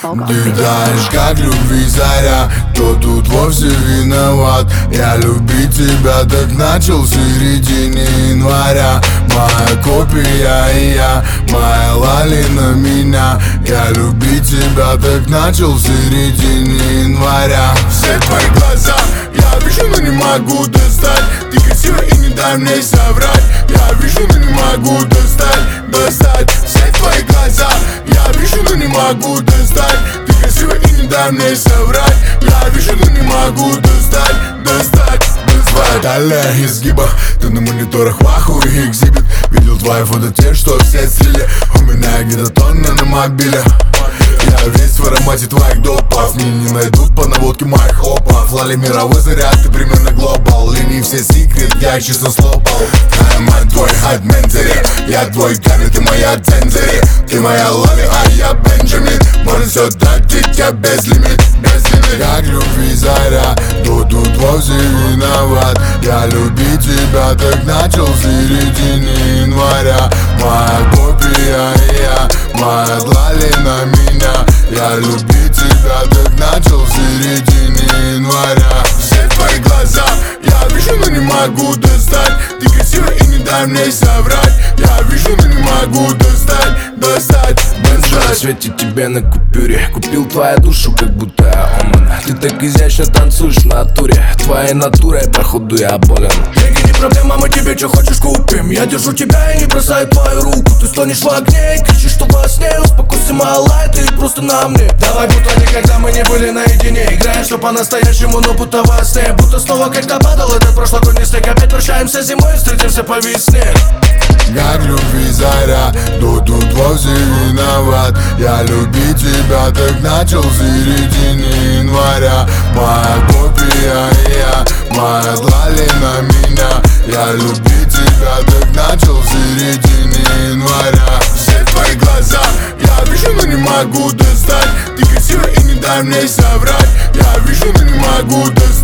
Ты знаешь, как любви заря, кто тут вовсе виноват. Я любить тебя так начал в середине января. Моя копия и я, моя лали на меня. Я любить тебя так начал в середине января. Все твои глаза я вижу, но не могу достать. Ты красивая и не дай мне соврать. Я вижу, но не могу достать. Все твои глаза я вижу, но не могу достать. Ты красивая и не дай мне соврать. Я вижу, но не могу достать. Твоя талия изгиба, ты на мониторах ваху и экзибит. Видел твои фото, те, что все слили. У меня где-то тонна на мобиле. Я весь в аромате твоих допов. Мне не найдут по наводке моих опов. Лали мировой заряд, ты примерно глобал. Линии все секрет, я их честно слопал. Я мать твой хайп ментари. Я твой Гамми, ты моя Тензери. Ты моя Лали, а я Бенджамин. Можно все тратить, я без лимит. Как любви заря, кто тут вовсе виноват. Я любить тебя так начал в середине января. Моя копия и я, моя длали на меня. Я любить тебя так начал в середине января. Все твои глаза я вижу, но не могу достать. Ты красивая и не дай мне соврать. Я вижу, но не могу достать. На свете тебе на купюре. Купил твою душу, как будто я омана. Ты так изящно танцуешь в натуре. Твоей натурой, походу, я болен. Деньги не проблема, мы тебе что хочешь купим. Я держу тебя и не бросаю твою руку. Ты стонешь в огне и кричишь, что во сне. Успокойся, малая, ты просто на мне. Давай, будто никогда мы не были наедине. Играем все по-настоящему, но будто во сне. Будто снова когда падал этот прошлогодний снег. Опять прощаемся зимой и встретимся по весне. Как любви заря, кто тут вовсе виноват. Я любить тебя так начал в середине января. Моя копия и я, моя длали на меня. Я любить тебя так начал в середине января. Все твои глаза я вижу, но не могу достать. Ты красивая и не дай мне соврать. Я вижу, но не могу достать.